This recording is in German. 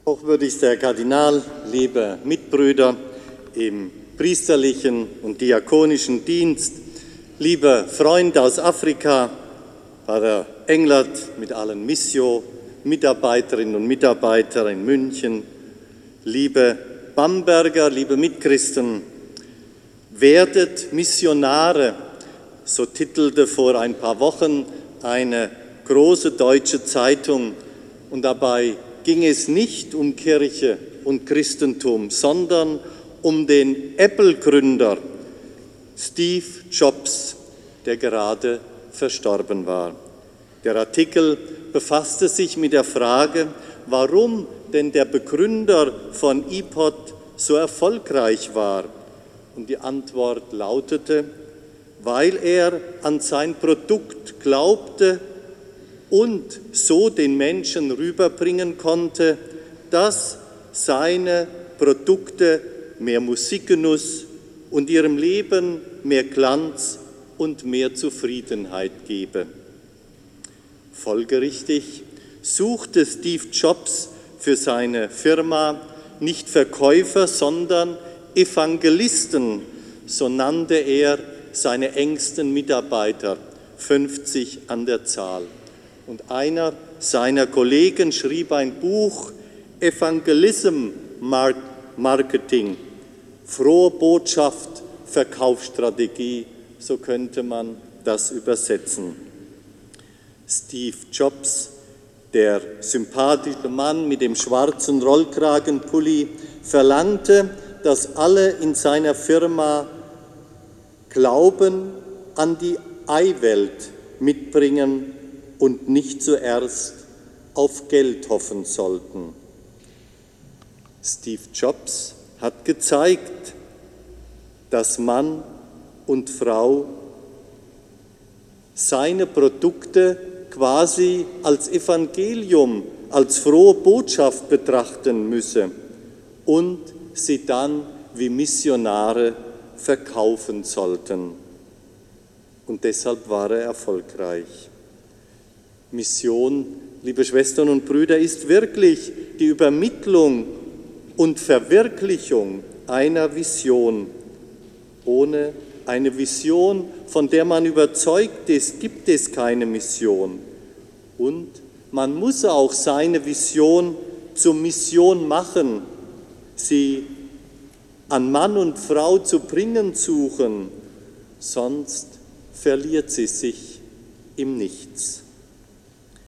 Hochwürdigster Herr Kardinal, liebe Mitbrüder im priesterlichen und diakonischen Dienst, lieber Freund aus Afrika, Pater Englert mit allen Missio-Mitarbeiterinnen und Mitarbeitern in München, liebe Bamberger, liebe Mitchristen, werdet Missionare, so titelte vor ein paar Wochen eine große deutsche Zeitung, und dabei ging es nicht um Kirche und Christentum, sondern um den Apple-Gründer Steve Jobs, der gerade verstorben war. Der Artikel befasste sich mit der Frage, warum denn der Begründer von iPod so erfolgreich war. Und die Antwort lautete, weil er an sein Produkt glaubte und so den Menschen rüberbringen konnte, dass seine Produkte mehr Musikgenuss und ihrem Leben mehr Glanz und mehr Zufriedenheit gebe. Folgerichtig suchte Steve Jobs für seine Firma nicht Verkäufer, sondern Evangelisten, so nannte er seine engsten Mitarbeiter, 50 an der Zahl. Und einer seiner Kollegen schrieb ein Buch, Evangelism Marketing, frohe Botschaft, Verkaufsstrategie, so könnte man das übersetzen. Steve Jobs, der sympathische Mann mit dem schwarzen Rollkragenpulli, verlangte, dass alle in seiner Firma Glauben an die Ei-Welt mitbringen und nicht zuerst auf Geld hoffen sollten. Steve Jobs hat gezeigt, dass Mann und Frau seine Produkte quasi als Evangelium, als frohe Botschaft betrachten müsse und sie dann wie Missionare verkaufen sollten. Und deshalb war er erfolgreich. Mission, liebe Schwestern und Brüder, ist wirklich die Übermittlung und Verwirklichung einer Vision. Ohne eine Vision, von der man überzeugt ist, gibt es keine Mission. Und man muss auch seine Vision zur Mission machen, sie an Mann und Frau zu bringen suchen, sonst verliert sie sich im Nichts.